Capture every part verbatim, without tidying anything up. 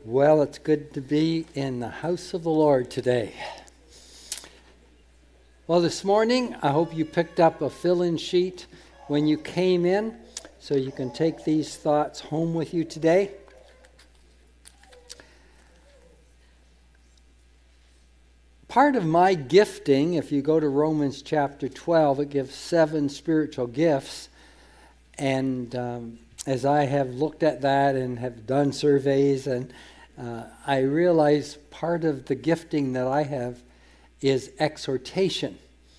Well, it's good to be in the house of the Lord today. Well, this morning, I hope you picked up a fill-in sheet when you came in, so you can take these thoughts home with you today. Part of my gifting, if you go to Romans chapter twelve, it gives seven spiritual gifts. And um, as I have looked at that and have done surveys, and uh, I realize part of the gifting that I have is exhortation.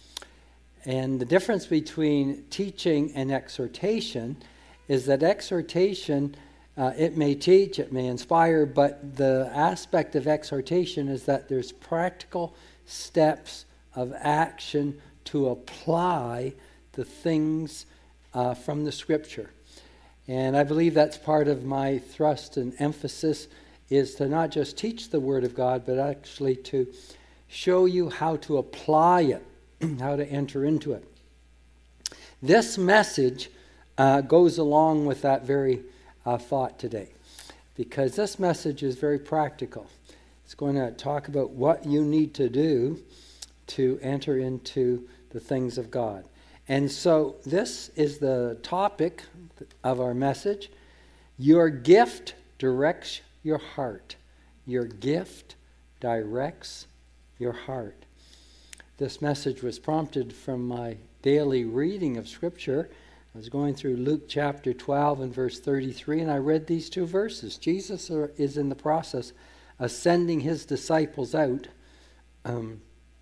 And the difference between teaching and exhortation is that exhortation, uh, it may teach, it may inspire, but the aspect of exhortation is that there's practical steps of action to apply the things uh, from the Scripture. And I believe that's part of my thrust and emphasis, is to not just teach the Word of God, but actually to show you how to apply it, how to enter into it. This message uh, goes along with that very uh, thought today, because this message is very practical. It's going to talk about what you need to do to enter into the things of God. And so this is the topic of our message. Your gift directs your heart. Your gift directs your heart. This message was prompted from my daily reading of Scripture. I was going through Luke chapter twelve and verse thirty-three, and I read these two verses. Jesus is in the process of sending his disciples out um,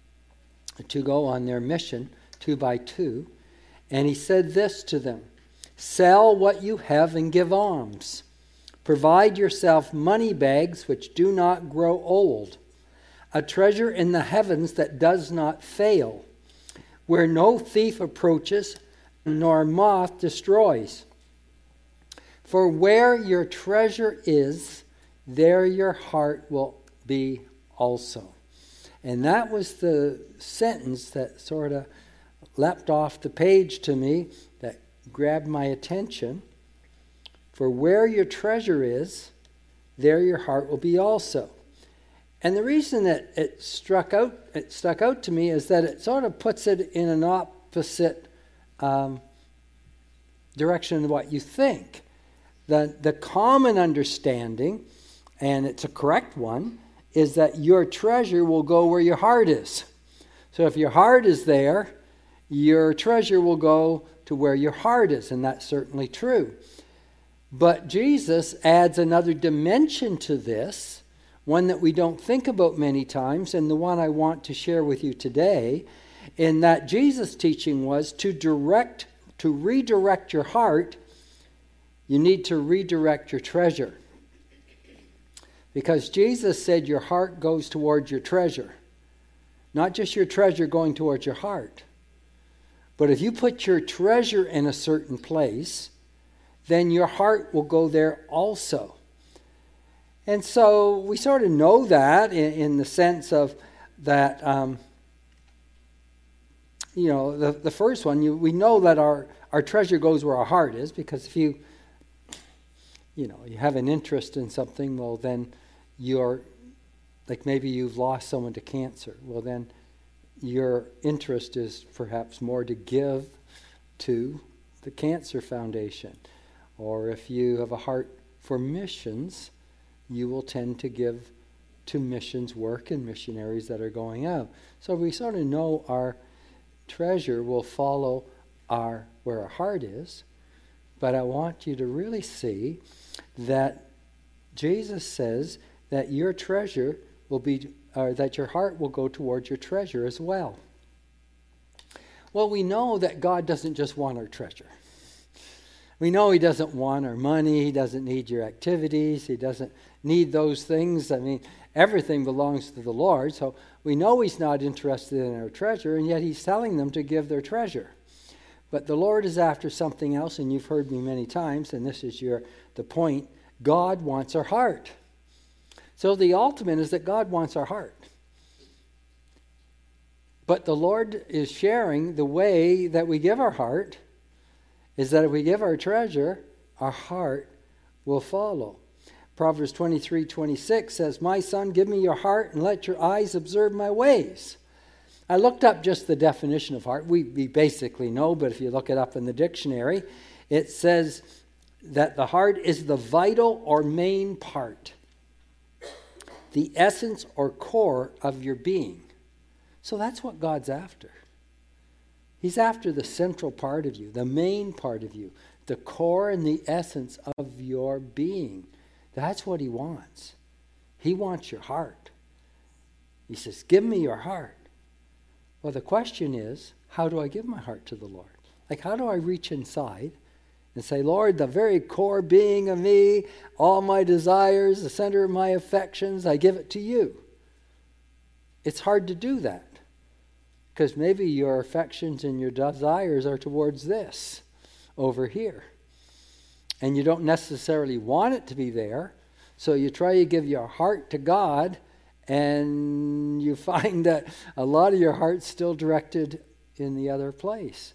to go on their mission, two by two. And he said this to them: "Sell what you have and give alms. Provide yourself money bags which do not grow old, a treasure in the heavens that does not fail, where no thief approaches nor moth destroys. For where your treasure is, there your heart will be also." And that was the sentence that sort of leapt off the page to me, that grabbed my attention. For where your treasure is, there your heart will be also. And the reason that it struck out, it stuck out to me, is that it sort of puts it in an opposite um, direction of what you think. The, the common understanding, and it's a correct one, is that your treasure will go where your heart is. So if your heart is there, your treasure will go to where your heart is, and that's certainly true. But Jesus adds another dimension to this, one that we don't think about many times, and the one I want to share with you today, in that Jesus' teaching was to direct, to redirect your heart, you need to redirect your treasure. Because Jesus said your heart goes towards your treasure. Not just your treasure going towards your heart. But if you put your treasure in a certain place, then your heart will go there also. And so we sort of know that in, in the sense of that, um, you know, the, the first one, you, we know that our, our treasure goes where our heart is, because if you, you know, you have an interest in something, well then you're, like maybe you've lost someone to cancer, well then your interest is perhaps more to give to the Cancer Foundation. Or if you have a heart for missions, you will tend to give to missions work and missionaries that are going out. So we sort of know our treasure will follow our where our heart is. But I want you to really see that Jesus says that your treasure will be, or that your heart will go towards your treasure as well. Well, we know that God doesn't just want our treasure. We know he doesn't want our money. He doesn't need your activities. He doesn't need those things. I mean, everything belongs to the Lord. So we know he's not interested in our treasure, and yet he's telling them to give their treasure. But the Lord is after something else, and you've heard me many times, and this is your the point. God wants our heart. So the ultimate is that God wants our heart. But the Lord is sharing the way that we give our heart is that if we give our treasure, our heart will follow. Proverbs twenty-three twenty-six says, "My son, give me your heart and let your eyes observe my ways." I looked up just the definition of heart. We, we basically know, but if you look it up in the dictionary, it says that the heart is the vital or main part, the essence or core of your being. So that's what God's after. He's after the central part of you, the main part of you, the core and the essence of your being. That's what he wants. He wants your heart. He says, "Give me your heart." Well, the question is, how do I give my heart to the Lord? Like, how do I reach inside and say, "Lord, the very core being of me, all my desires, the center of my affections, I give it to you"? It's hard to do that because maybe your affections and your desires are towards this over here. And you don't necessarily want it to be there, so you try to give your heart to God, and you find that a lot of your heart's still directed in the other place.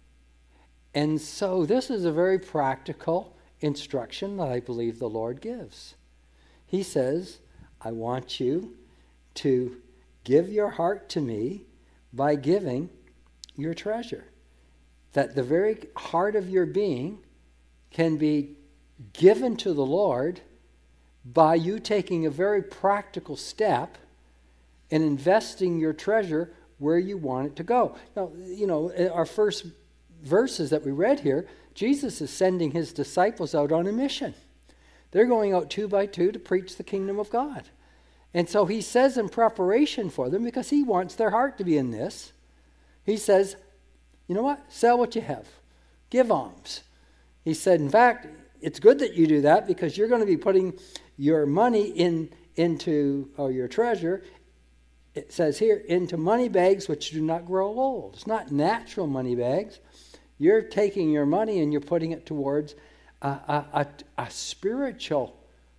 And so this is a very practical instruction that I believe the Lord gives. He says, "I want you to give your heart to me by giving your treasure." That the very heart of your being can be given to the Lord by you taking a very practical step and investing your treasure where you want it to go. Now, you know, our first verses that we read here, Jesus is sending his disciples out on a mission. They're going out two by two to preach the kingdom of God. And so he says in preparation for them, because he wants their heart to be in this, he says, "You know what? Sell what you have. Give alms." He said, in fact, it's good that you do that because you're going to be putting your money in into, or your treasure, it says here, into money bags which do not grow old. It's not natural money bags. You're taking your money and you're putting it towards a, a, a, a spiritual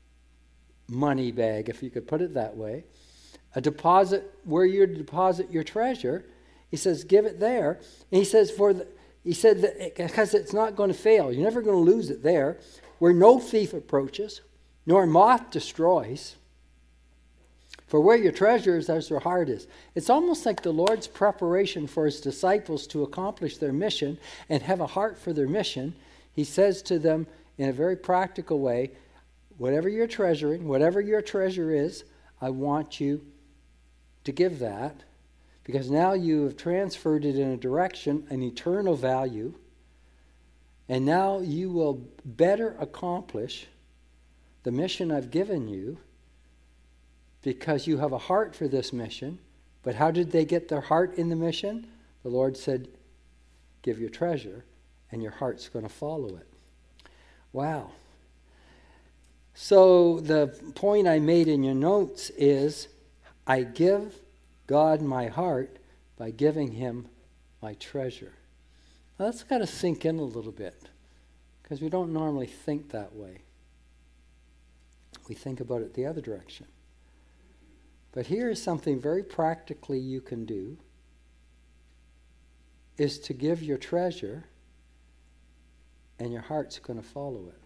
money bag, if you could put it that way. A deposit where you deposit your treasure. He says, give it there. And he says, for the, he said that it, because it's not going to fail. You're never going to lose it there. Where no thief approaches, nor moth destroys. For where your treasure is, there's your heart is. It's almost like the Lord's preparation for his disciples to accomplish their mission and have a heart for their mission. He says to them in a very practical way, whatever you're treasuring, whatever your treasure is, I want you to give that, because now you have transferred it in a direction, an eternal value, and now you will better accomplish the mission I've given you because you have a heart for this mission. But how did they get their heart in the mission? The Lord said, give your treasure, and your heart's going to follow it. Wow. So the point I made in your notes is, I give God my heart by giving him my treasure. Now that's got to sink in a little bit, because we don't normally think that way. We think about it the other direction. But here is something very practically you can do, is to give your treasure, and your heart's going to follow it.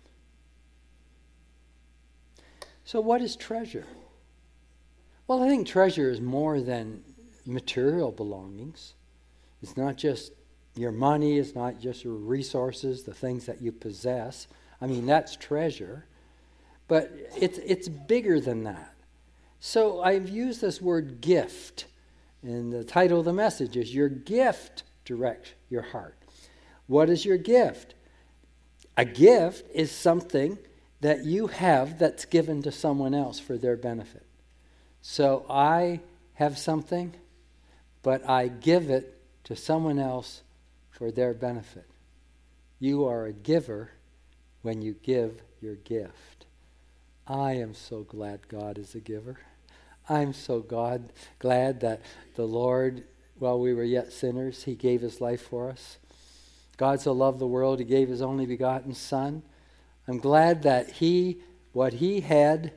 So what is treasure? Well, I think treasure is more than material belongings. It's not just your money, it's not just your resources, the things that you possess. I mean, that's treasure. But it's it's bigger than that. So I've used this word gift. And the title of the message is, your gift direct your heart. What is your gift? A gift is something that you have that's given to someone else for their benefit. So I have something, but I give it to someone else for their benefit. You are a giver when you give your gift. I am so glad God is a giver. I'm so God, glad that the Lord, while we were yet sinners, he gave his life for us. God so loved the world, he gave his only begotten Son. I'm glad that he, what he had,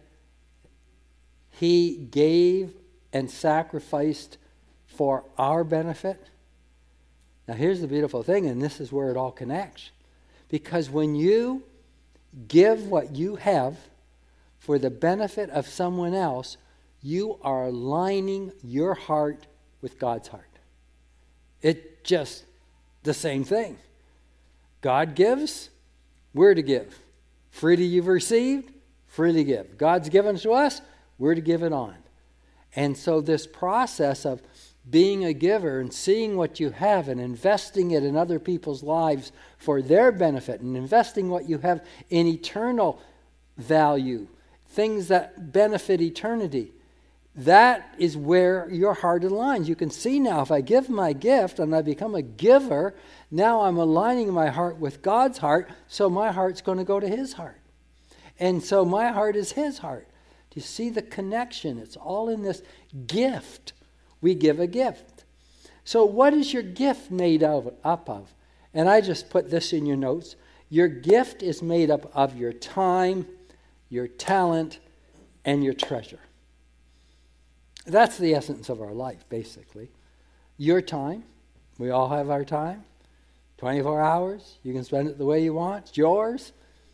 he gave and sacrificed for our benefit. Now here's the beautiful thing, and this is where it all connects. Because when you give what you have for the benefit of someone else, you are aligning your heart with God's heart. It's just the same thing. God gives, we're to give. Freely you've received, freely give. God's given to us, we're to give it on. And so this process of being a giver and seeing what you have and investing it in other people's lives for their benefit and investing what you have in eternal value, things that benefit eternity, that is where your heart aligns. You can see now, if I give my gift and I become a giver, now I'm aligning my heart with God's heart, so my heart's going to go to His heart. And so my heart is His heart. Do you see the connection? It's all in this gift. We give a gift. So what is your gift made of, up of? And I just put this in your notes. Your gift is made up of your time, your talent, and your treasure. That's the essence of our life, basically. Your time. We all have our time. twenty-four hours. You can spend it the way you want. It's yours.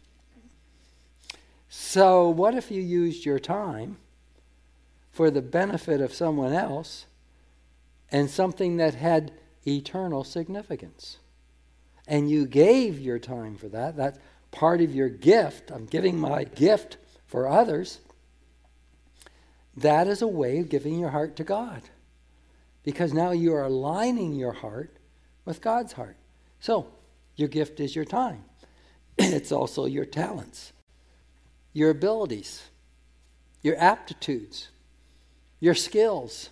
So what if you used your time for the benefit of someone else and something that had eternal significance? And you gave your time for that. That's part of your gift. I'm giving my gift for others. That is a way of giving your heart to God. Because now you are aligning your heart with God's heart. So, your gift is your time. It's also your talents, your abilities, your aptitudes, your skills,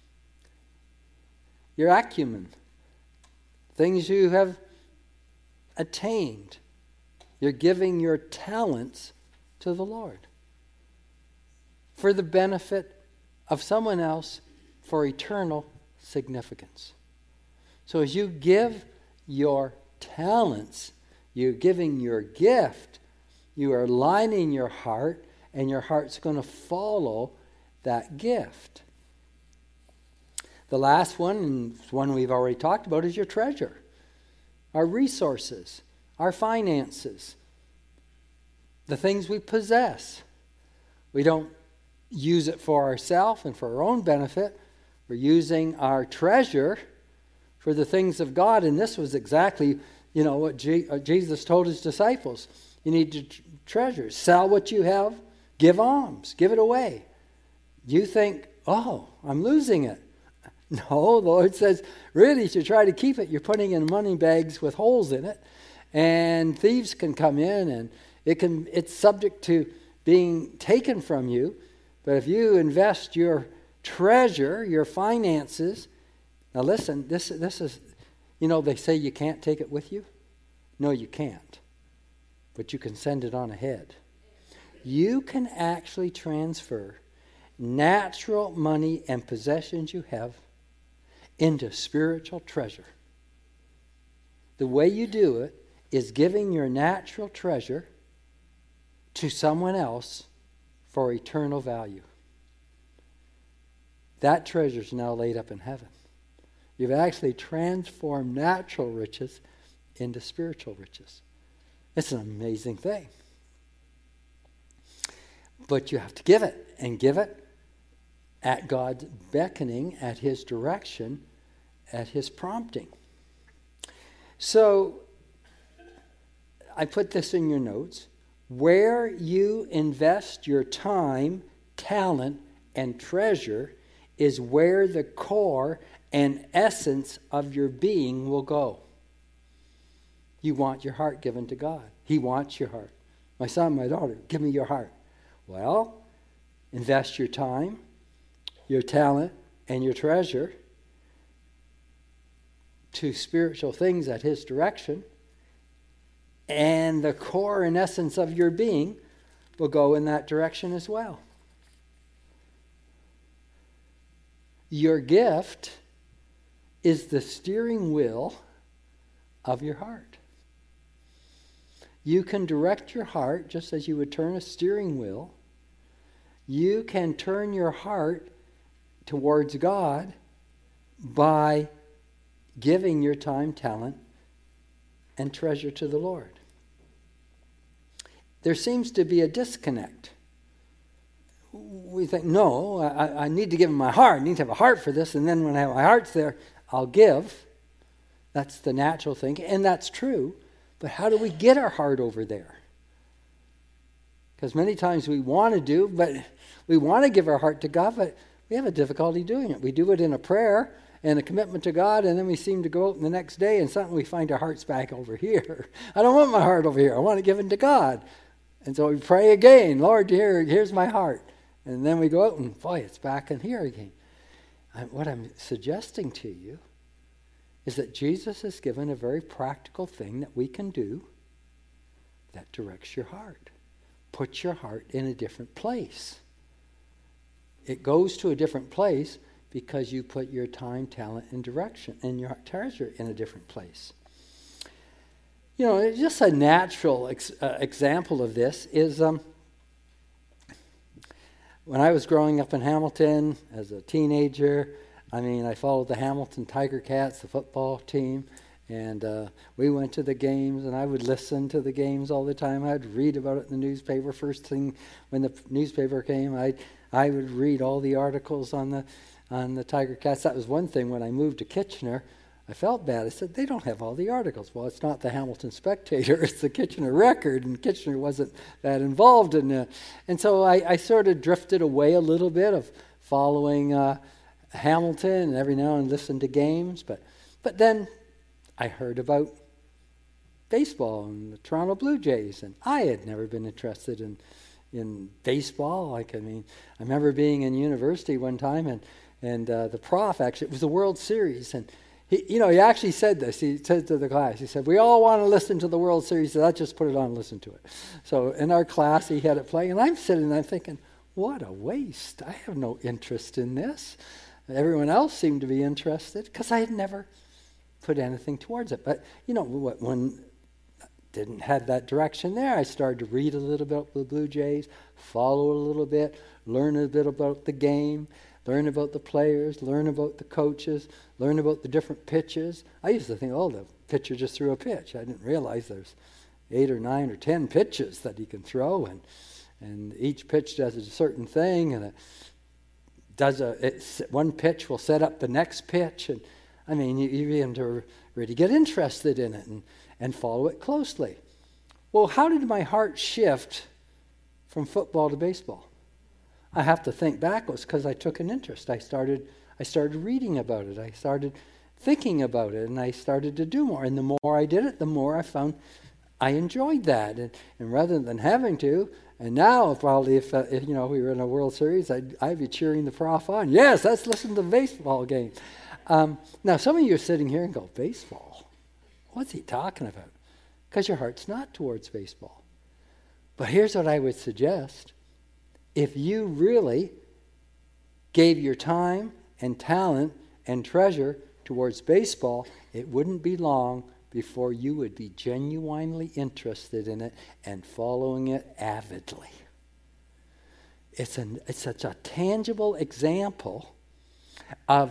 your acumen, things you have attained. You're giving your talents to the Lord for the benefit of someone else for eternal significance. So as you give your talents, you're giving your gift, you are aligning your heart, and your heart's going to follow that gift. The last one, and one we've already talked about, is your treasure. Our resources, our finances, the things we possess. We don't use it for ourselves and for our own benefit. We're using our treasure for the things of God. And this was exactly, you know, what G- uh, Jesus told his disciples. You need to tr- treasure. Sell what you have. Give alms. Give it away. You think, oh, I'm losing it. No, the Lord says, really, to try to keep it, you're putting in money bags with holes in it. And thieves can come in, and it can it's subject to being taken from you. But if you invest your treasure, your finances, now listen, this, this is, you know, they say you can't take it with you. No, you can't. But you can send it on ahead. You can actually transfer natural money and possessions you have into spiritual treasure. The way you do it is giving your natural treasure to someone else for eternal value. That treasure is now laid up in heaven. You've actually transformed natural riches into spiritual riches. It's an amazing thing. But you have to give it, and give it at God's beckoning, at His direction, at His prompting. So, I put this in your notes. Where you invest your time, talent, and treasure is where the core and essence of your being will go. You want your heart given to God. He wants your heart. My son, my daughter, give me your heart. Well, invest your time, your talent, and your treasure to spiritual things at His direction, and the core and essence of your being will go in that direction as well. Your gift is the steering wheel of your heart. You can direct your heart just as you would turn a steering wheel. You can turn your heart towards God by giving your time, talent, and treasure to the Lord. There seems to be a disconnect we think, no, I, I need to give him my heart. I need to have a heart for this. And then when I have my heart's there, I'll give. That's the natural thing. And that's true. But how do we get our heart over there? Because many times we want to do, but we want to give our heart to God, but we have a difficulty doing it. We do it in a prayer and a commitment to God, and then we seem to go out the next day and suddenly we find our heart's back over here. I don't want my heart over here. I want to give it to God. And so we pray again, Lord, here, here's my heart. And then we go out and, boy, it's back in here again. I, what I'm suggesting to you is that Jesus has given a very practical thing that we can do that directs your heart. Put your heart in a different place. It goes to a different place because you put your time, talent, and direction and your treasure in a different place. You know, just a natural ex- uh, example of this is um, when I was growing up in Hamilton as a teenager. I mean, I followed the Hamilton Tiger Cats, the football team, and uh, we went to the games, and I would listen to the games all the time. I'd read about it in the newspaper. First thing when the newspaper came, I I would read all the articles on the on the Tiger Cats. That was one thing. When I moved to Kitchener, I felt bad. I said, they don't have all the articles. Well, it's not the Hamilton Spectator. It's the Kitchener Record, and Kitchener wasn't that involved in it. And so I, I sort of drifted away a little bit of following uh, Hamilton, and every now and then listened to games. But, but then I heard about baseball and the Toronto Blue Jays, and I had never been interested in in baseball. Like, I mean, I remember being in university one time, and, and uh, the prof, actually, it was the World Series, and He, you know, he actually said this. He said to the class, he said, we all want to listen to the World Series, so let's just put it on and listen to it. So in our class, he had it playing, and I'm sitting there thinking, what a waste. I have no interest in this. Everyone else seemed to be interested because I had never put anything towards it. But, you know, when I didn't have that direction there, I started to read a little bit about the Blue Jays, follow a little bit, learn a bit about the game, learn about the players, learn about the coaches, learn about the different pitches. I used to think, oh, the pitcher just threw a pitch. I didn't realize there's eight or nine or ten pitches that he can throw, and and each pitch does a certain thing, and it does a it's, one pitch will set up the next pitch, and I mean, you, you begin to really get interested in it and, and follow it closely. Well, how did my heart shift from football to baseball? I have to think back. It was because I took an interest. I started I started reading about it. I started thinking about it, and I started to do more. And the more I did it, the more I found I enjoyed that. And, and rather than having to, and now probably if, uh, if you know we were in a World Series, I'd, I'd be cheering the prof on. Yes, let's listen to the baseball game. Um, now, some of you are sitting here and go, baseball? What's he talking about? Because your heart's not towards baseball. But here's what I would suggest. If you really gave your time and talent and treasure towards baseball, it wouldn't be long before you would be genuinely interested in it and following it avidly. It's, an, it's such a tangible example of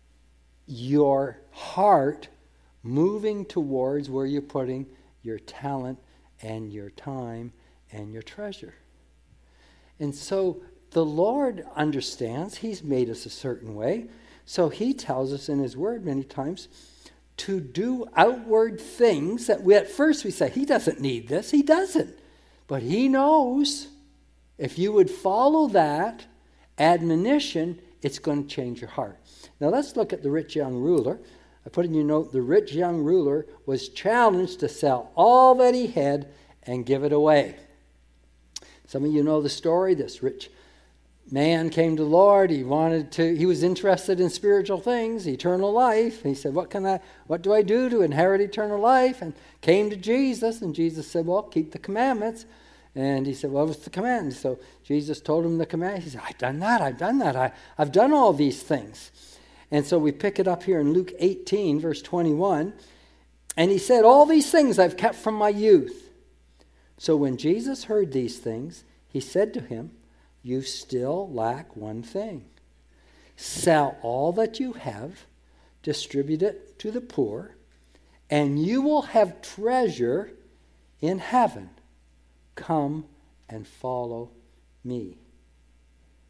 your heart moving towards where you're putting your talent and your time and your treasure. And so the Lord understands. He's made us a certain way. So he tells us in his word many times to do outward things that we, at first we say, he doesn't need this. He doesn't. But he knows if you would follow that admonition, it's going to change your heart. Now let's look at the rich young ruler. I put in your note, the rich young ruler was challenged to sell all that he had and give it away. Some of you know the story. This rich man came to the Lord. He wanted to, he was interested in spiritual things, eternal life. He said, what can I, what do I do to inherit eternal life? And came to Jesus, and Jesus said, well, keep the commandments. And he said, well, what's the command? So Jesus told him the command. He said, I've done that, I've done that, I, I've done all these things. And so we pick it up here in Luke eighteen, verse twenty-one. And he said, all these things I've kept from my youth. So when Jesus heard these things, he said to him, you still lack one thing. Sell all that you have, distribute it to the poor, and you will have treasure in heaven. Come and follow me.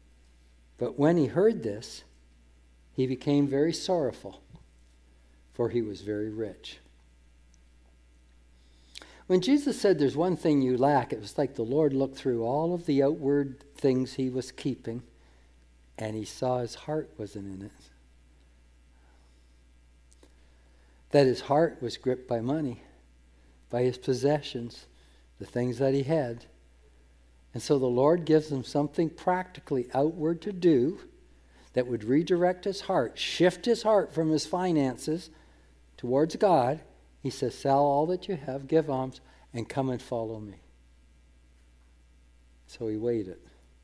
But when he heard this, he became very sorrowful, for he was very rich. When Jesus said there's one thing you lack, it was like the Lord looked through all of the outward things he was keeping, and he saw his heart wasn't in it. That his heart was gripped by money, by his possessions, the things that he had. And so the Lord gives him something practically outward to do that would redirect his heart, shift his heart from his finances towards God. He says, sell all that you have, give alms, and come and follow me. So he waited.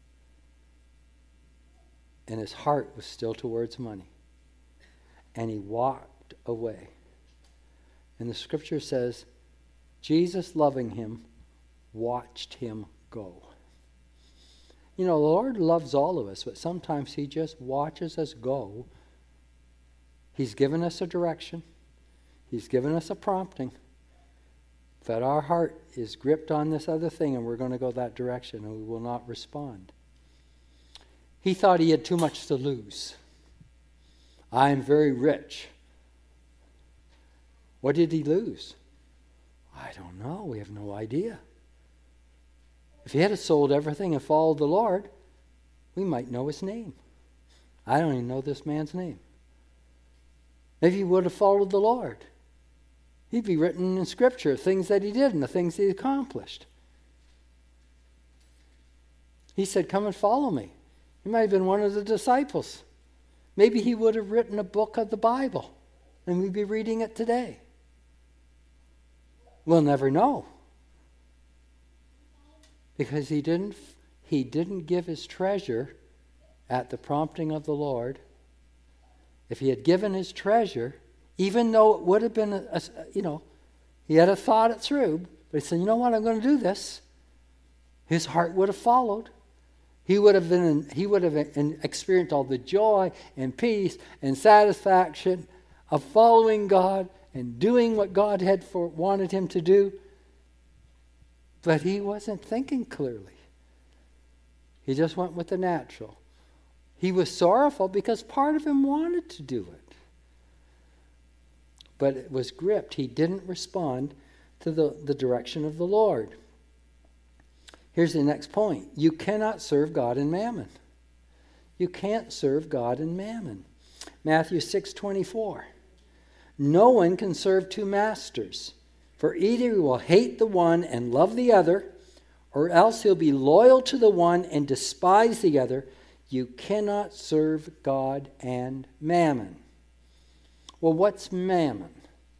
And his heart was still towards money. And he walked away. And the scripture says, Jesus, loving him, watched him go. You know, the Lord loves all of us, but sometimes he just watches us go. He's given us a direction. He's given us a prompting. But our heart is gripped on this other thing, and we're going to go that direction, and we will not respond. He thought he had too much to lose. I am very rich. What did he lose? I don't know. We have no idea. If he had sold everything and followed the Lord, we might know his name. I don't even know this man's name. Maybe he would have followed the Lord. He'd be written in Scripture, things that he did and the things he accomplished. He said, come and follow me. He might have been one of the disciples. Maybe he would have written a book of the Bible, and we'd be reading it today. We'll never know. Because he didn't, he didn't give his treasure at the prompting of the Lord. If he had given his treasure, even though it would have been, a, a, you know, he had a thought it through, but he said, you know what, I'm going to do this. His heart would have followed. He would have been, he would have experienced all the joy and peace and satisfaction of following God and doing what God had for, wanted him to do. But he wasn't thinking clearly. He just went with the natural. He was sorrowful because part of him wanted to do it. But it was gripped. He didn't respond to the, the direction of the Lord. Here's the next point. You cannot serve God and mammon. You can't serve God and mammon. Matthew six twenty-four. No one can serve two masters. For either he will hate the one and love the other, or else he'll be loyal to the one and despise the other. You cannot serve God and mammon. Well, what's mammon?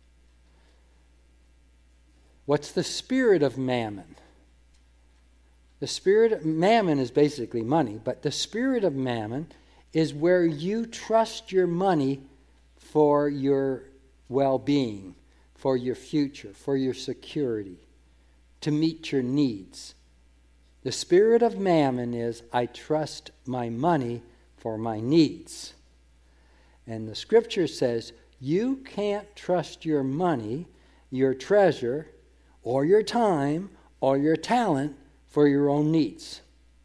What's the spirit of mammon? The spirit of mammon is basically money, but the spirit of mammon is where you trust your money for your well-being, for your future, for your security, to meet your needs. The spirit of mammon is, I trust my money for my needs. And the scripture says, you can't trust your money, your treasure, or your time, or your talent for your own needs.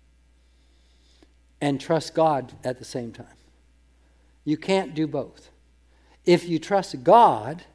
And trust God at the same time. You can't do both. If you trust God,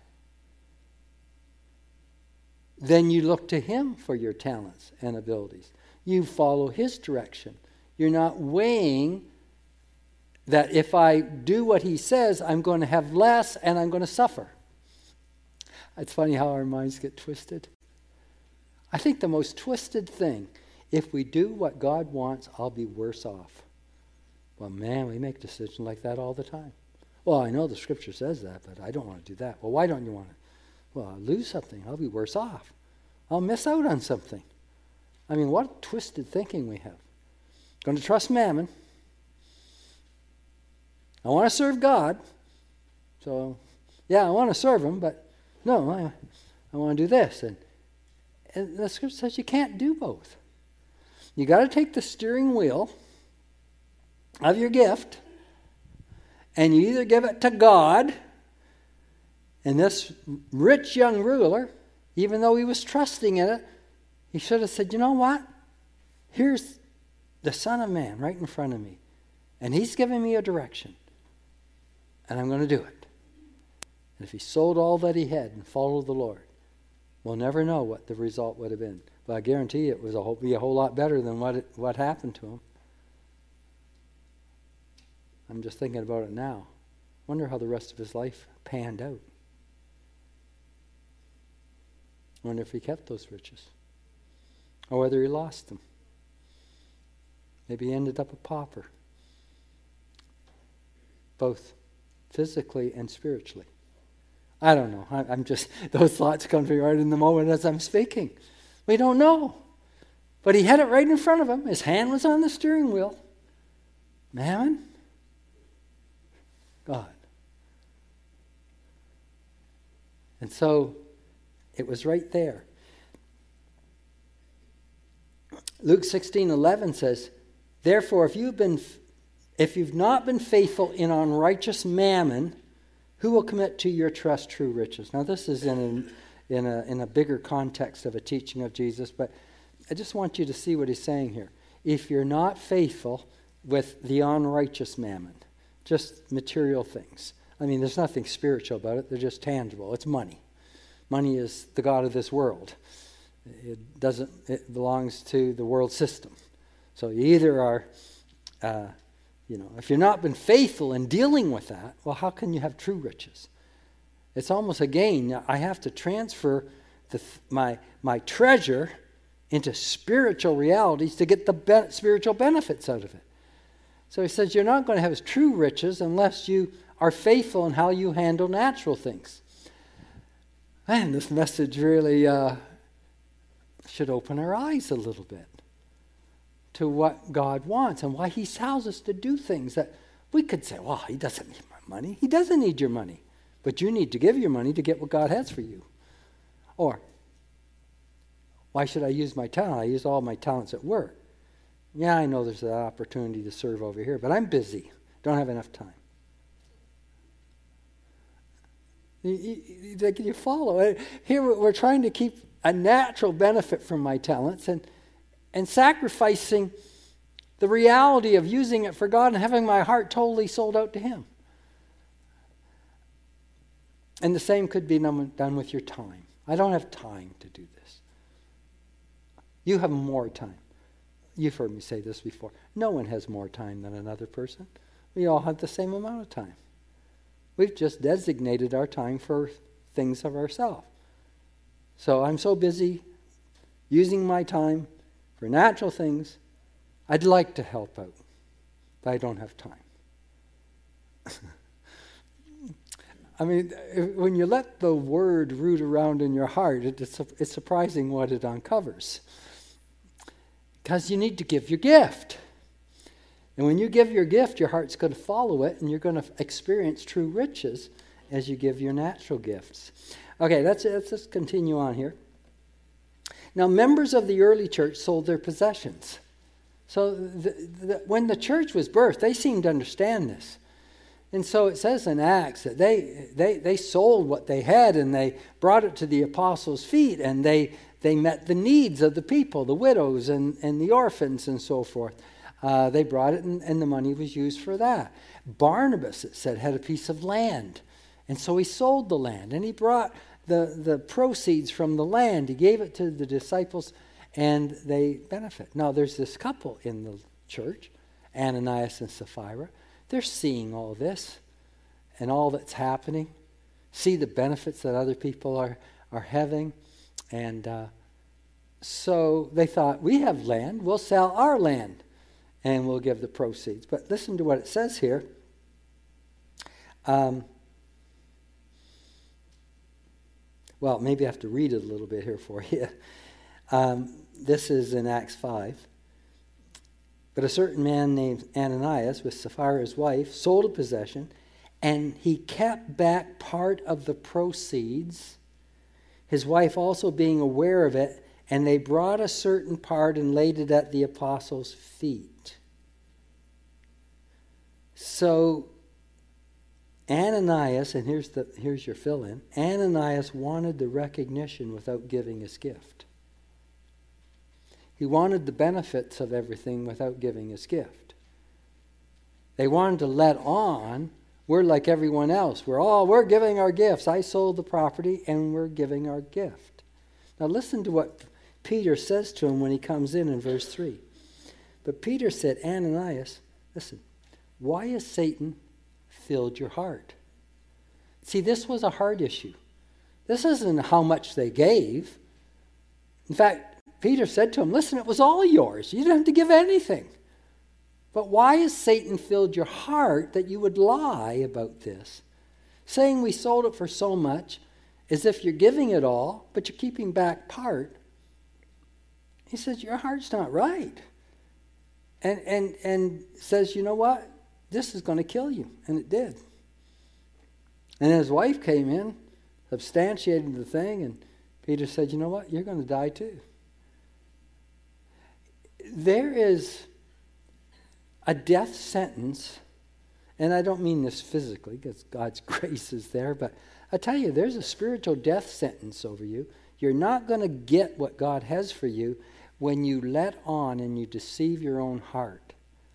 then you look to him for your talents and abilities. You follow his direction. You're not weighing that if I do what he says, I'm going to have less and I'm going to suffer. It's funny how our minds get twisted. I think the most twisted thing, if we do what God wants, I'll be worse off. Well, man, we make decisions like that all the time. Well, I know the scripture says that, but I don't want to do that. Well, why don't you want it? Well, I'll lose something. I'll be worse off. I'll miss out on something. I mean, what twisted thinking we have. Going to trust mammon. I want to serve God. So, yeah, I want to serve him, but no, I, I want to do this. And, and the scripture says you can't do both. You got to take the steering wheel of your gift, and you either give it to God, and this rich young ruler, even though he was trusting in it, he should have said, you know what? Here's the Son of Man right in front of me. And he's giving me a direction. And I'm going to do it. And if he sold all that he had and followed the Lord, we'll never know what the result would have been. But I guarantee you it was a whole, be a whole lot better than what it, what happened to him. I'm just thinking about it now. Wonder how the rest of his life panned out. Wonder if he kept those riches. Or whether he lost them. Maybe he ended up a pauper. Both physically and spiritually. I don't know. I, I'm just, those thoughts come to me right in the moment as I'm speaking. We don't know. But he had it right in front of him. His hand was on the steering wheel. Mammon? God. And so it was right there. Luke sixteen eleven says, therefore, if you've been, if you've not been faithful in unrighteous mammon, who will commit to your trust true riches? Now, this is in a, in a in a bigger context of a teaching of Jesus, but I just want you to see what he's saying here. If you're not faithful with the unrighteous mammon, just material things. I mean, there's nothing spiritual about it. They're just tangible. It's money. Money is the god of this world. It doesn't. It belongs to the world system. So you either are, uh, you know, if you've not been faithful in dealing with that, well, how can you have true riches? It's almost again, I have to transfer the, my my treasure into spiritual realities to get the be- spiritual benefits out of it. So he says you're not going to have true riches unless you are faithful in how you handle natural things. Man, this message really uh, should open our eyes a little bit to what God wants and why he tells us to do things that we could say, well, he doesn't need my money. He doesn't need your money. But you need to give your money to get what God has for you. Or, why should I use my talent? I use all my talents at work. Yeah, I know there's an opportunity to serve over here, but I'm busy. Don't have enough time. You, you, you follow. Here we're trying to keep a natural benefit from my talents and, and sacrificing the reality of using it for God and having my heart totally sold out to him. And the same could be done with your time. I don't have time to do this. You have more time. You've heard me say this before. No one has more time than another person. We all have the same amount of time. We've just designated our time for things of ourselves. So I'm so busy using my time for natural things. I'd like to help out, but I don't have time. I mean, when you let the word root around in your heart, it's, it's surprising what it uncovers. Because you need to give your gift. And when you give your gift, your heart's going to follow it, and you're going to experience true riches as you give your natural gifts. Okay, let's, let's just continue on here. Now, members of the early church sold their possessions. So the, the, when the church was birthed, they seemed to understand this. And so it says in Acts that they, they, they sold what they had, and they brought it to the apostles' feet, and they, they met the needs of the people, the widows and, and the orphans and so forth. Uh, they brought it, and, and the money was used for that. Barnabas, it said, had a piece of land. And so he sold the land, and he brought the, the proceeds from the land. He gave it to the disciples, and they benefit. Now, there's this couple in the church, Ananias and Sapphira. They're seeing all this and all that's happening, see the benefits that other people are, are having. And uh, so they thought, we have land, we'll sell our land. And we'll give the proceeds. But listen to what it says here. Um, well, maybe I have to read it a little bit here for you. Um, this is in Acts five. But a certain man named Ananias, with Sapphira's wife, sold a possession, and he kept back part of the proceeds, his wife also being aware of it, and they brought a certain part and laid it at the apostles' feet. So Ananias, and here's the here's your fill-in, Ananias wanted the recognition without giving his gift. He wanted the benefits of everything without giving his gift. They wanted to let on, we're like everyone else. We're all, we're giving our gifts. I sold the property and we're giving our gift. Now listen to what Peter says to him when he comes in in verse three. But Peter said, Ananias, listen, why has Satan filled your heart? See, this was a heart issue. This isn't how much they gave. In fact, Peter said to him, listen, it was all yours. You didn't have to give anything. But why has Satan filled your heart that you would lie about this? Saying we sold it for so much, as if you're giving it all, but you're keeping back part. He says, your heart's not right. And, and, and says, you know what? This is going to kill you. And it did. And his wife came in, substantiated the thing, and Peter said, you know what? You're going to die too. There is a death sentence, and I don't mean this physically, because God's grace is there, but I tell you, there's a spiritual death sentence over you. You're not going to get what God has for you when you let on and you deceive your own heart.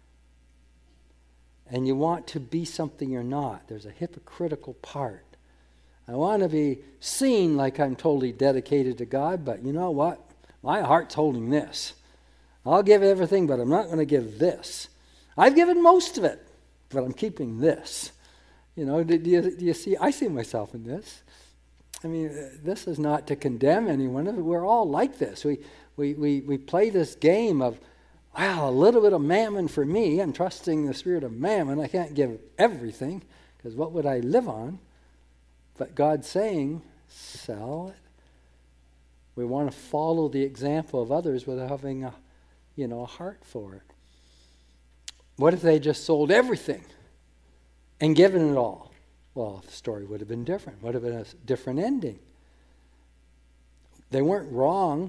And you want to be something you're not. There's a hypocritical part. I want to be seen like I'm totally dedicated to God, but you know what? My heart's holding this. I'll give everything, but I'm not going to give this. I've given most of it, but I'm keeping this. You know, do you, do you see? I see myself in this. I mean, this is not to condemn anyone. We're all like this. We, we, we, we play this game of, wow, a little bit of mammon for me. I'm trusting the spirit of mammon. I can't give everything, because what would I live on? But God's saying, sell it. We want to follow the example of others without having a, you know, a heart for it. What if they just sold everything and given it all? Well, the story would have been different. Would have been a different ending. They weren't wrong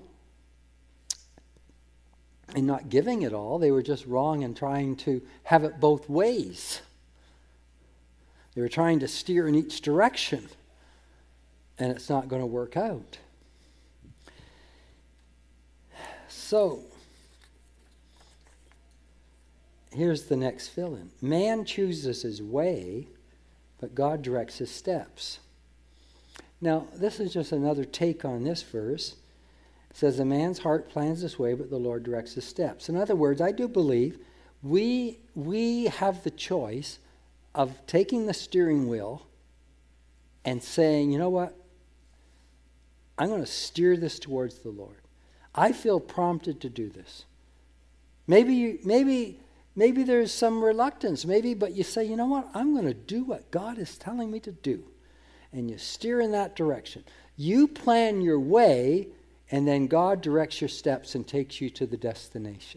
in not giving it all. They were just wrong in trying to have it both ways. They were trying to steer in each direction, and it's not going to work out. So, here's the next fill-in. Man chooses his way, but God directs his steps. Now, this is just another take on this verse. It says, a man's heart plans his way, but the Lord directs his steps. In other words, I do believe we, we have the choice of taking the steering wheel and saying, you know what? I'm going to steer this towards the Lord. I feel prompted to do this. Maybe you, maybe... Maybe there's some reluctance, maybe, but you say, you know what, I'm going to do what God is telling me to do. And you steer in that direction. You plan your way, and then God directs your steps and takes you to the destination.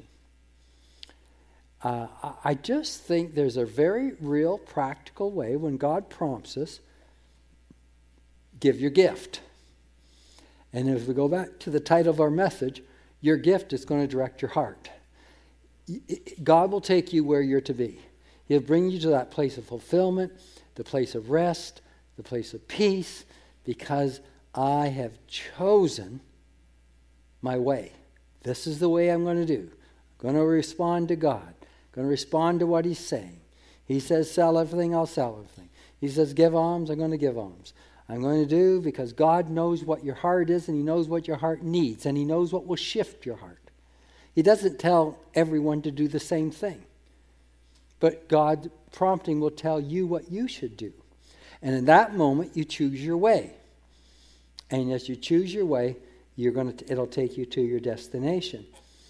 Uh, I just think there's a very real, practical way when God prompts us, give your gift. And if we go back to the title of our message, your gift is going to direct your heart. God will take you where you're to be. He'll bring you to that place of fulfillment, the place of rest, the place of peace, because I have chosen my way. This is the way I'm going to do. I'm going to respond to God. I'm going to respond to what he's saying. He says sell everything, I'll sell everything. He says give alms, I'm going to give alms. I'm going to do because God knows what your heart is, and he knows what your heart needs, and he knows what will shift your heart. He doesn't tell everyone to do the same thing. But God's prompting will tell you what you should do. And in that moment, you choose your way. And as you choose your way, you're going to, it'll take you to your destination.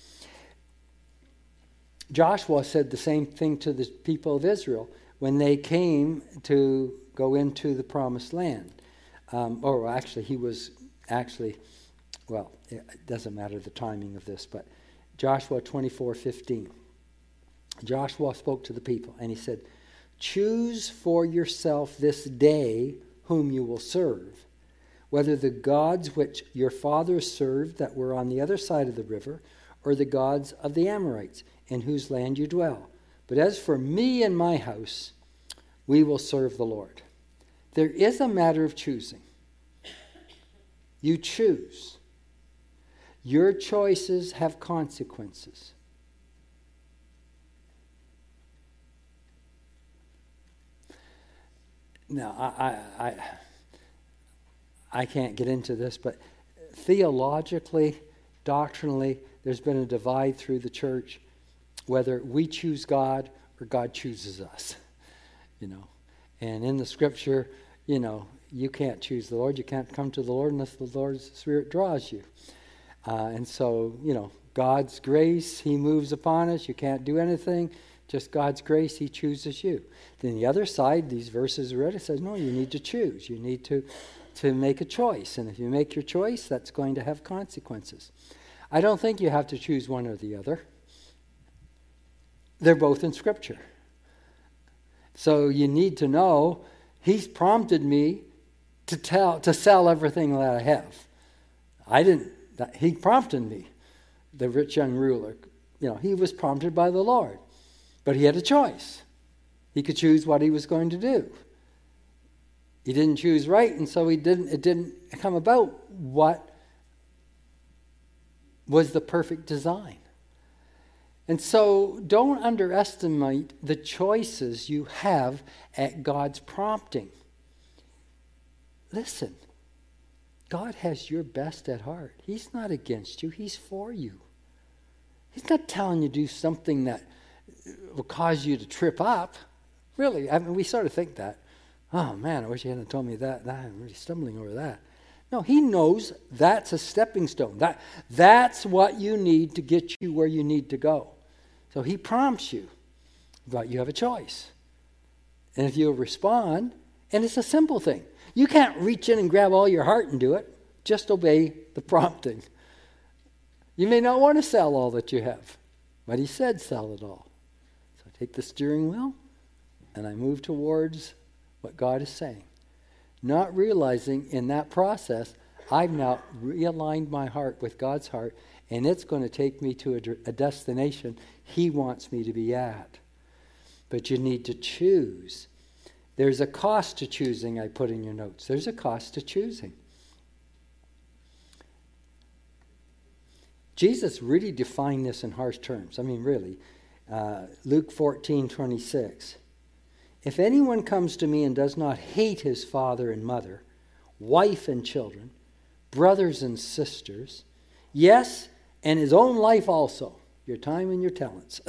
Joshua said the same thing to the people of Israel when they came to go into the promised land. Um, or actually, he was actually, well, it doesn't matter the timing of this, but Joshua twenty-four fifteen. Joshua spoke to the people and he said, choose for yourself this day whom you will serve, whether the gods which your fathers served that were on the other side of the river, or the gods of the Amorites, in whose land you dwell. But as for me and my house, we will serve the Lord. There is a matter of choosing. You choose. Your choices have consequences. now, I, I, I, I can't get into this, but theologically, doctrinally, there's been a divide through the church, whether we choose God or God chooses us, you know. And in the scripture, you know, you can't choose the Lord. You can't come to the Lord unless the Lord's Spirit draws you. Uh, and so, you know, God's grace, he moves upon us. You can't do anything. Just God's grace, he chooses you. Then the other side, these verses read, it says, no, you need to choose. You need to, to make a choice. And if you make your choice, that's going to have consequences. I don't think you have to choose one or the other. They're both in Scripture. So you need to know, he's prompted me to tell to sell everything that I have. I didn't, that, he prompted me. The rich young ruler, you know, he was prompted by the Lord. But he had a choice. He could choose what he was going to do. He didn't choose right, and so he didn't. It didn't come about what was the perfect design. And so don't underestimate the choices you have at God's prompting. Listen, God has your best at heart. He's not against you. He's for you. He's not telling you to do something that will cause you to trip up. Really, I mean, we sort of think that. Oh, man, I wish you hadn't told me that. I'm really stumbling over that. No, he knows that's a stepping stone. That, that's what you need to get you where you need to go. So he prompts you, but you have a choice. And if you'll respond, and it's a simple thing. You can't reach in and grab all your heart and do it. Just obey the prompting. You may not want to sell all that you have, but he said sell it all. So I take the steering wheel, and I move towards what God is saying. Not realizing in that process, I've now realigned my heart with God's heart, and it's going to take me to a, a destination he wants me to be at. But you need to choose. There's a cost to choosing, I put in your notes. There's a cost to choosing. Jesus really defined this in harsh terms. I mean, really. Uh, Luke fourteen twenty-six. If anyone comes to me and does not hate his father and mother, wife and children, brothers and sisters, yes, and his own life also, your time and your talents,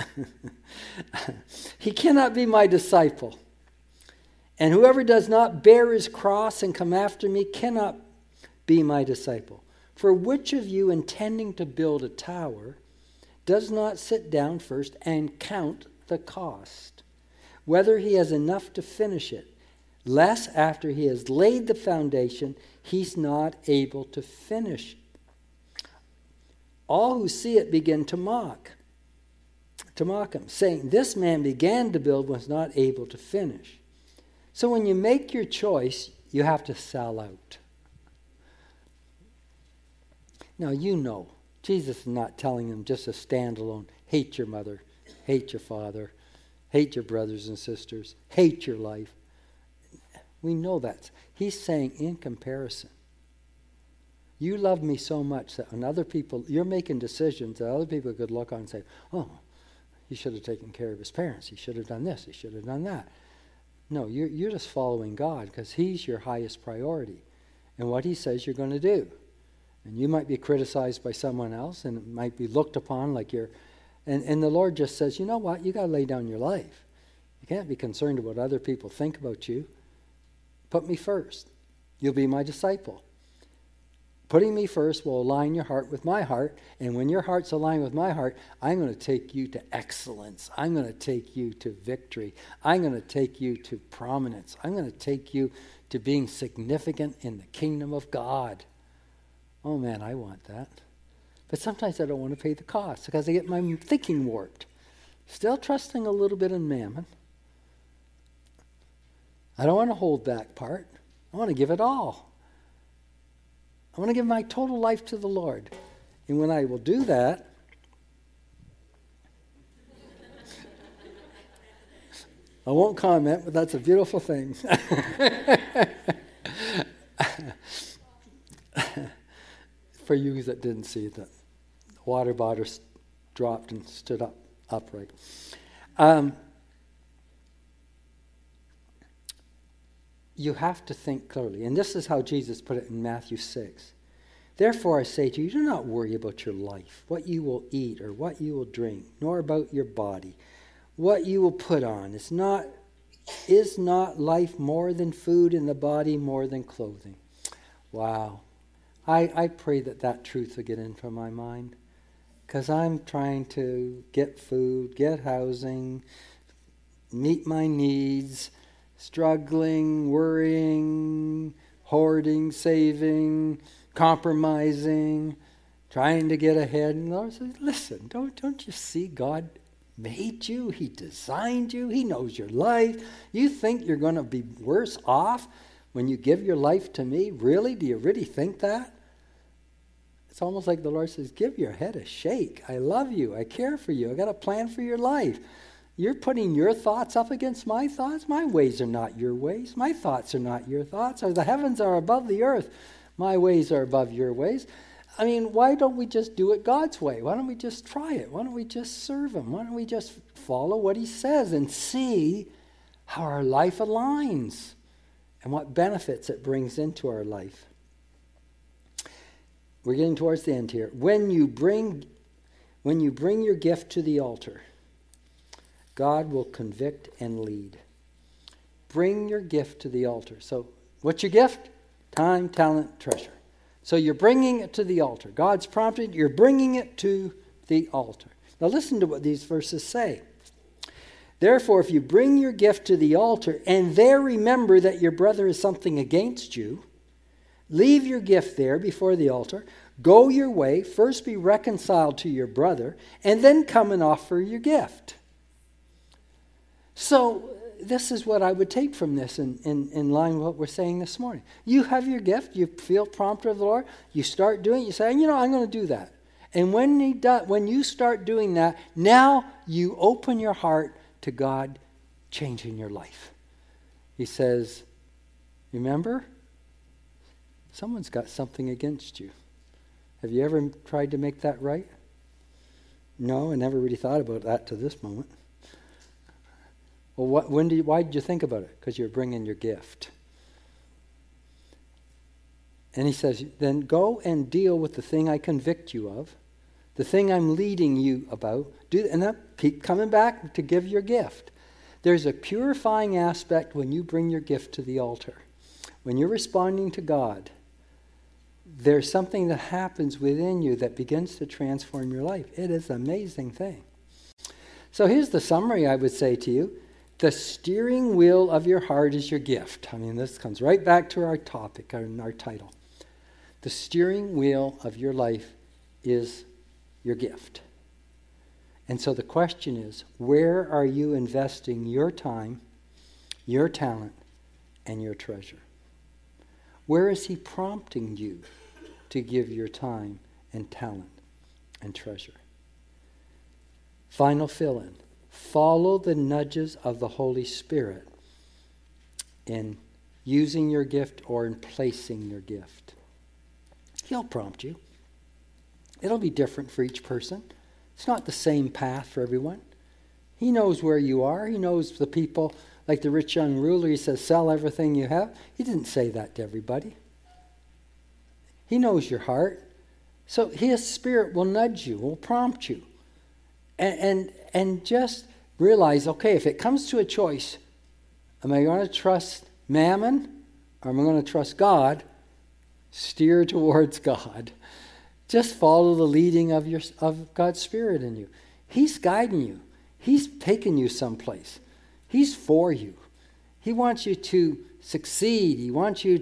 he cannot be my disciple. And whoever does not bear his cross and come after me cannot be my disciple. For which of you, intending to build a tower, does not sit down first and count the cost, whether he has enough to finish it, lest after he has laid the foundation, he's not able to finish. All who see it begin to mock, to mock him, saying, this man began to build, was not able to finish. So when you make your choice, you have to sell out. Now, you know, Jesus is not telling them just a standalone, hate your mother, hate your father, hate your brothers and sisters, hate your life. We know that. He's saying in comparison. You love me so much that when other people, you're making decisions that other people could look on and say, oh, he should have taken care of his parents. He should have done this. He should have done that. No, you're, you're just following God because he's your highest priority and what he says you're going to do. And you might be criticized by someone else and it might be looked upon like you're, and, and the Lord just says, you know what, you got to lay down your life. You can't be concerned about what other people think about you. Put me first. You'll be my disciple. Putting me first will align your heart with my heart. And when your heart's aligned with my heart, I'm going to take you to excellence. I'm going to take you to victory. I'm going to take you to prominence. I'm going to take you to being significant in the kingdom of God. Oh man, I want that. But sometimes I don't want to pay the cost because I get my thinking warped. Still trusting a little bit in mammon. I don't want to hold back part. I want to give it all. I want to give my total life to the Lord. And when I will do that, I won't comment, but that's a beautiful thing. For you that didn't see that, the water bottle dropped and stood up upright. Um, you have to think clearly. And this is how Jesus put it in Matthew six. Therefore I say to you, do not worry about your life, what you will eat or what you will drink, nor about your body, what you will put on. It's not, is not life more than food and the body more than clothing? Wow. I, I pray that that truth will get into my mind, because I'm trying to get food, get housing, meet my needs, struggling, worrying, hoarding, saving, compromising, trying to get ahead. And the Lord says, listen, don't, don't you see God made you? He designed you. He knows your life. You think you're going to be worse off when you give your life to me? Really? Do you really think that? It's almost like the Lord says, give your head a shake. I love you. I care for you. I got a plan for your life. You're putting your thoughts up against my thoughts. My ways are not your ways. My thoughts are not your thoughts. Or the heavens are above the earth. My ways are above your ways. I mean, why don't we just do it God's way? Why don't we just try it? Why don't we just serve him? Why don't we just follow what he says and see how our life aligns and what benefits it brings into our life? We're getting towards the end here. When you bring, when you bring your gift to the altar, God will convict and lead. Bring your gift to the altar. So, what's your gift? Time, talent, treasure. So you're bringing it to the altar. God's prompted, you're bringing it to the altar. Now listen to what these verses say. Therefore, if you bring your gift to the altar and there remember that your brother has something against you, leave your gift there before the altar, go your way, first be reconciled to your brother, and then come and offer your gift. So, this is what I would take from this in, in, in line with what we're saying this morning. You have your gift, you feel prompted of the Lord, you start doing it, you say, you know, I'm going to do that. And when, he do, when you start doing that, now you open your heart to God changing your life. He says, remember, someone's got something against you. Have you ever tried to make that right? No, I never really thought about that to this moment. Well, what, when did you, why did you think about it? Because you're bringing your gift. And he says, then go and deal with the thing I convict you of, the thing I'm leading you about. Do, and then keep coming back to give your gift. There's a purifying aspect when you bring your gift to the altar. When you're responding to God, there's something that happens within you that begins to transform your life. It is an amazing thing. So here's the summary I would say to you. The steering wheel of your heart is your gift. I mean, this comes right back to our topic, our, our title. The steering wheel of your life is your gift. And so the question is, where are you investing your time, your talent, and your treasure? Where is he prompting you to give your time and talent and treasure? Final fill-in. Follow the nudges of the Holy Spirit in using your gift or in placing your gift. He'll prompt you. It'll be different for each person. It's not the same path for everyone. He knows where you are. He knows the people, like the rich young ruler, he says, sell everything you have. He didn't say that to everybody. He knows your heart. So his Spirit will nudge you, will prompt you. And, and, and just realize, okay, if it comes to a choice, am I going to trust mammon or am I going to trust God? Steer towards God. Just follow the leading of your of God's Spirit in you. He's guiding you. He's taking you someplace. He's for you. He wants you to succeed. He wants you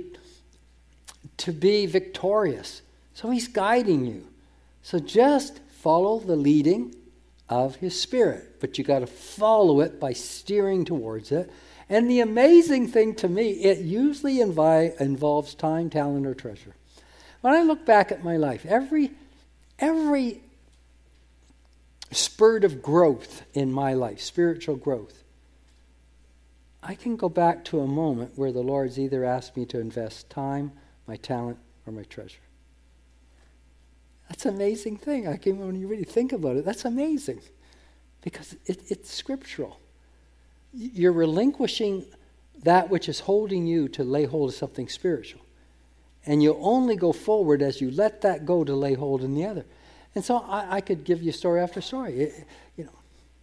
to be victorious. So he's guiding you. So just follow the leading of his Spirit. But you got to follow it by steering towards it. And the amazing thing to me, it usually invi- involves time, talent, or treasure. When I look back at my life, every every spurt of growth in my life, spiritual growth, I can go back to a moment where the Lord's either asked me to invest time, my talent, or my treasure. That's an amazing thing. I can, when you really think about it, that's amazing. Because it, it's scriptural. You're relinquishing that which is holding you to lay hold of something spiritual. And you'll only go forward as you let that go to lay hold in the other. And so I, I could give you story after story. It, you know,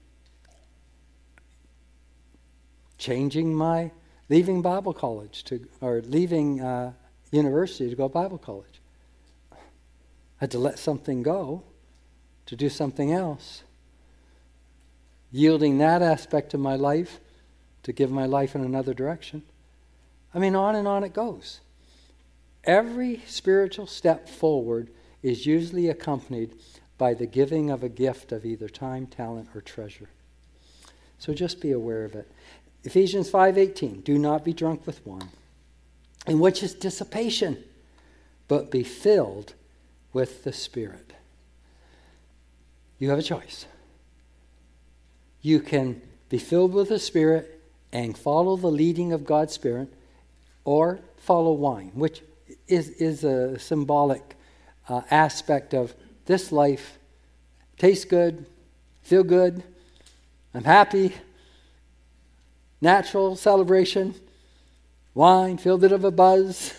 changing my, leaving Bible college to, or leaving uh, university to go to Bible college. I had to let something go to do something else. Yielding that aspect of my life to give my life in another direction. I mean, on and on it goes. Every spiritual step forward is usually accompanied by the giving of a gift of either time, talent, or treasure. So just be aware of it. Ephesians five eighteen, do not be drunk with wine, in which is dissipation, but be filled with the Spirit. You have a choice. You can be filled with the Spirit and follow the leading of God's Spirit, or follow wine, which is, is a symbolic uh, aspect of this life. Tastes good, feel good, I'm happy, natural celebration, wine, feel a bit of a buzz.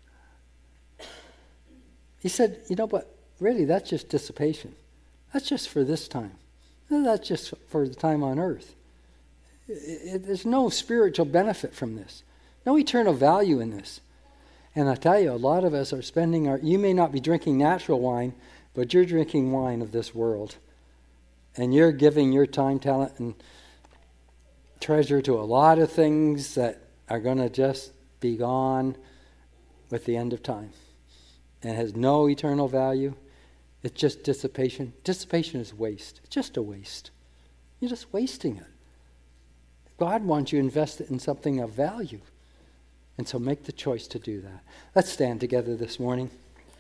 He said, you know what, really that's just dissipation. That's just for this time. That's just for the time on earth. It, it, there's no spiritual benefit from this. No eternal value in this. And I tell you, a lot of us are spending our... You may not be drinking natural wine, but you're drinking wine of this world. And you're giving your time, talent, and treasure to a lot of things that are going to just be gone with the end of time. And has no eternal value. It's just dissipation. Dissipation is waste. It's just a waste. You're just wasting it. God wants you to invest it in something of value. And so make the choice to do that. Let's stand together this morning.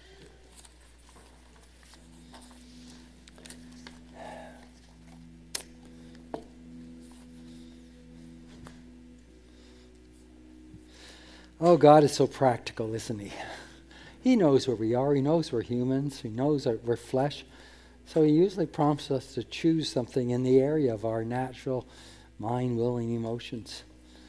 Oh, God is so practical, isn't he? He knows where we are. He knows we're humans. He knows that we're flesh. So he usually prompts us to choose something in the area of our natural mind, will, and emotions.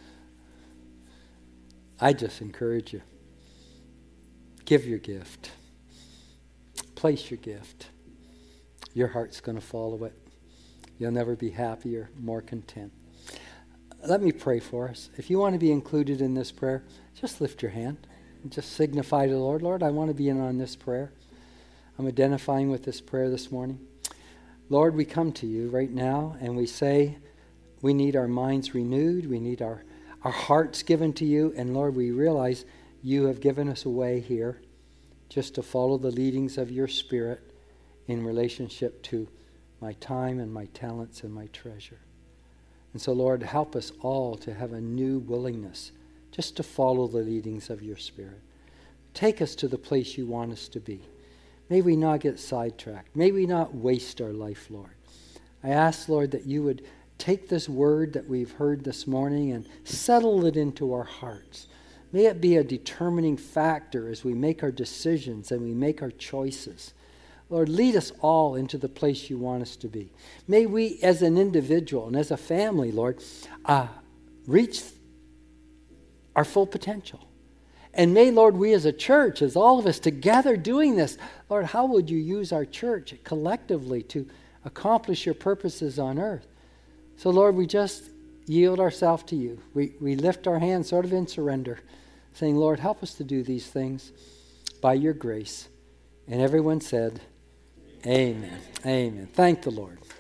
I just encourage you. Give your gift. Place your gift. Your heart's going to follow it. You'll never be happier, more content. Let me pray for us. If you want to be included in this prayer, just lift your hand. And just signify to the Lord, Lord, I want to be in on this prayer. I'm identifying with this prayer this morning. Lord, we come to you right now and we say we need our minds renewed. We need our, our hearts given to you. And Lord, we realize you have given us a way here just to follow the leadings of your Spirit in relationship to my time and my talents and my treasure. And so, Lord, help us all to have a new willingness just to follow the leadings of your Spirit. Take us to the place you want us to be. May we not get sidetracked. May we not waste our life, Lord. I ask, Lord, that you would take this word that we've heard this morning and settle it into our hearts. May it be a determining factor as we make our decisions and we make our choices. Lord, lead us all into the place you want us to be. May we, as an individual and as a family, Lord, uh, reach our full potential. And may, Lord, we as a church, as all of us together doing this, Lord, how would you use our church collectively to accomplish your purposes on earth? So, Lord, we just yield ourselves to you. We, we lift our hands sort of in surrender, saying, Lord, help us to do these things by your grace. And everyone said, Amen. Amen. Thank the Lord.